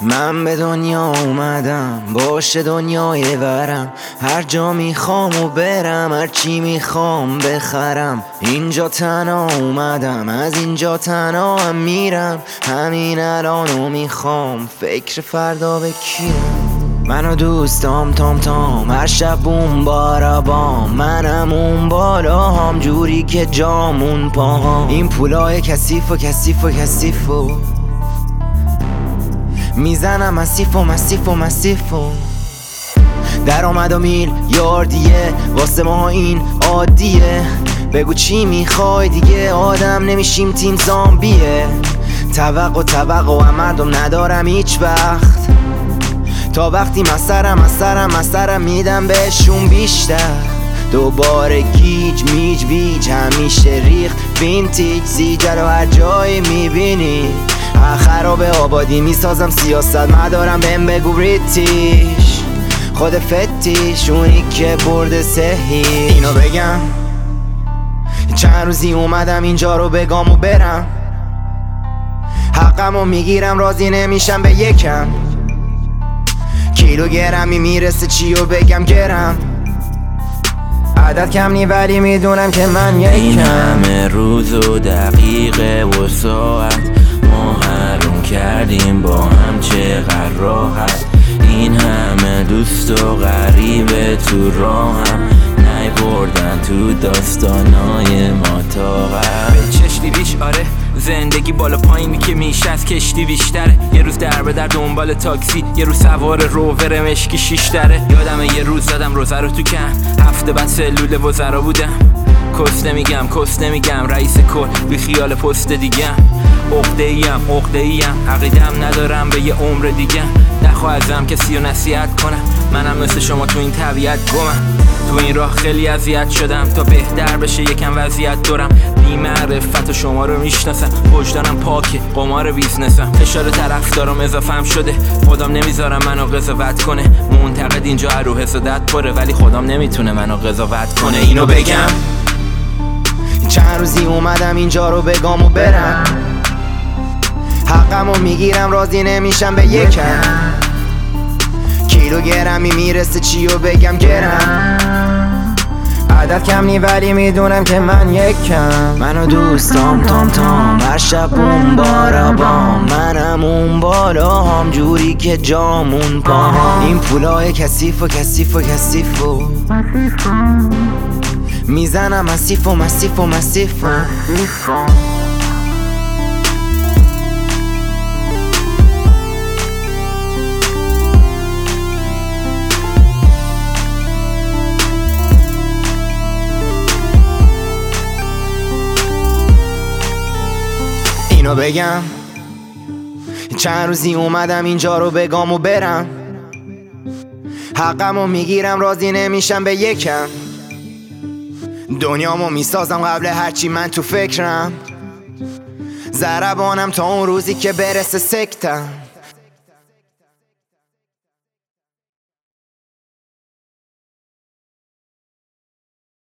من به دنیا اومدم باشه دنیای برم، هر جا میخوام و برم، هر چی میخوام بخرم. اینجا تنها اومدم، از اینجا تنها هم میرم، همین الانو میخوام، فکر فردا به کیم. من و دوستام تام تام هر شب بوم بارابام، منم اون بالا هم جوری که جامون پاهام. این پولای کثیف و کثیف و کثیف و میزنم مسیف و مسیف و مسیف و در آمد و میلیاردیه، واسه ما این عادیه. بگو چی میخوای دیگه، آدم نمیشیم تیم زامبیه. توقع مردم ندارم هیچ وقت، تا وقتی مسرم میدم بهشون بیشتر. دوباره گیج میج ویج همیشه ریخت وینتیج، زیجه رو هر جایی میبینی، خراب آبادی میسازم سیاست مدارم بهم بگو بریتیش، خود فتیش اونی که برده سهی. اینو بگم چند روزی اومدم اینجا رو بگم و برم، حقمو میگیرم راضی نمیشم به یکم. کیلوگرمی میرسه چی و بگم گرم، عدد کم نی ولی میدونم که من یکم. این همه روز و دقیقه و ساعت ما حروم کردیم با هم چقدر راحت. این همه دوست و غریبه تو راهم نیوردن تو داستانای ما طاقت. به چشتی ریش آره، زندگی بالا پایینی که میشه از کشتی بیشتره. یه روز در به در دنبال تاکسی، یه روز سوار روور مشکی شیشتره. یادمه یه روز زدم روزه رو تو کن، هفته بعد سلول وزرا بودم. کس نمیگم رئیس کل بی خیال پست دیگم. عقده‌ایم عقیدم ندارم به یه عمر دیگه. نخواه ازم کسی رو نصیحت کنم، منم مثل شما تو این طبیعت گمم. تو این راه خیلی اذیت شدم تا بهتر بشه یکم وضعیت دارم. بی معرفت و شما رو میشناسم، وجدانم پاکه قمار بیزنسم. فشار طرفدارم اضافم شده، خودم نمیذارم منو قضاوت کنه. منتقد اینجا رو حسادت پره، ولی خودم نمیتونه منو قضاوت کنه. اینو بگم چند روزی اومدم اینجا رو بگم و برم، حقمو میگیرم راضی نمیشم به یکم. کیلوگرمی میرسه چی و بگم گرم، عدد کم نی ولی میدونم که من یکم. من و دوستام تام تام هر شب بوم بارابام، منم اون بالا هم جوری که جامون پاهام. این پولای کثیف و کثیف و کثیف و میزنم مسیف و مسیف و مسیف و اینو بگم چند روزی اومدم اینجا رو بگم و برم، حقمو میگیرم راضی نمیشم به یکم. دنیامو میسازم قبل هرچی من تو فکرم، ضربانم تا اون روزی که برسه سکتم.